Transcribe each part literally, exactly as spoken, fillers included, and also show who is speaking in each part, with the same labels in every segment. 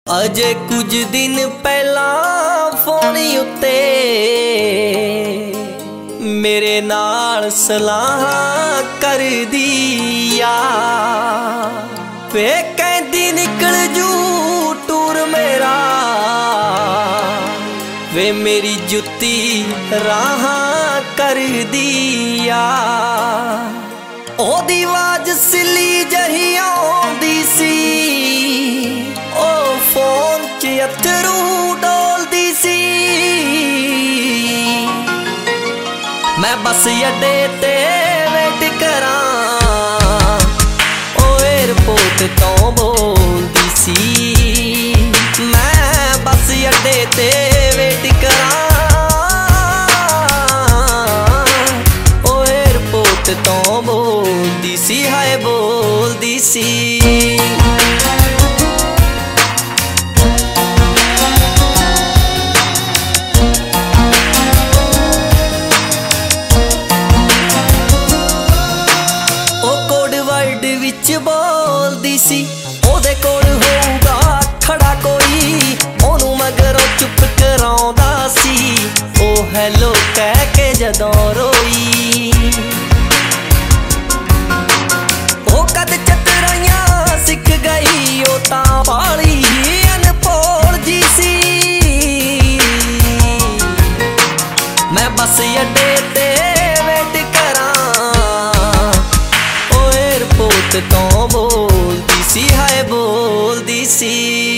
Speaker 1: अजे कुछ दिन पहला फोन उत्ते मेरे नाल सलाह कर दिया वे कहती निकल जू टूर मेरा वे मेरी जुत्ती राह कर दिया ओदी आवाज सिली जही आउंदी सी ओ फोन च अथरू डोलदी सी मैं बस अड्डे ते वेट करा ओ एयरपोर्ट तो बोलदी सी मैं बस अड्डे ते वेट करा ओ एयरपोर्ट तो बोलदी सी हाय बोलदी सी बोलदी सी ओदे कोल होऊगा खड़ा कोई ओनू मगरों चुप कराउंदा सी ओ हैलो कह के जदों रोई ओ कद चतराइयां सिख गई ओ तां बाली अनभोल जी सी मैं बस अड्डे ते वेट करा तो बोलदी सी हाय बोलदी सी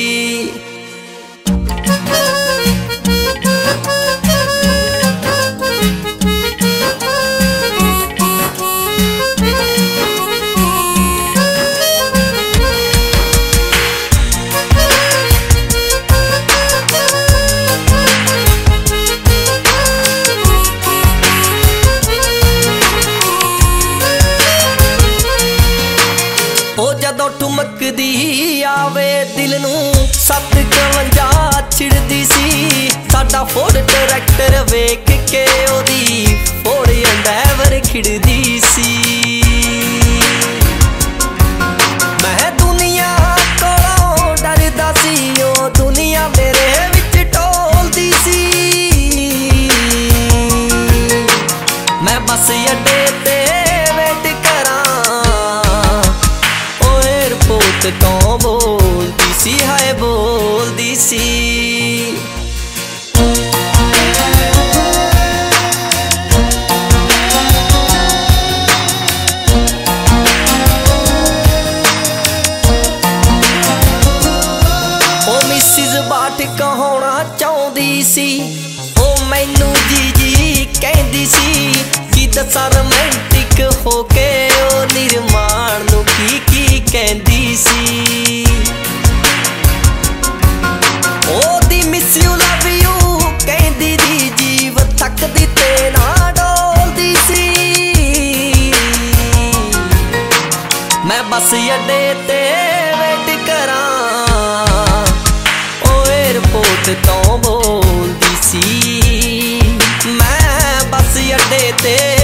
Speaker 1: जदों ठुमकदी आवे दिल नूं सत कवंजा छिड़दी सी साडा फोर्ड ट्रैक्टर वेख के ओदी फोड़ एंडेवर खिड़दी सी मैं दुनिया कोलों डरदा सी ओ दुनिया मेरे विच टोलदी सी मैं बस अड्डे ते वेट करा तो बोलदी सी हाय बोलदी सी ओ मिसिस बाट कहाउणा चाहुंदी सी ओ मैनू जी जी कहंदी सी कि दसां रोमांटिक होके ओ निर्माण नूं की की कहंदी सी ओदी मिस यू लव यू कहंदी दी जीव थकदी ते ना डोलदी सी मैं बस अड्डे ते वेट करा ओ एयरपोर्ट तो बोलदी सी मैं बस अड्डे ते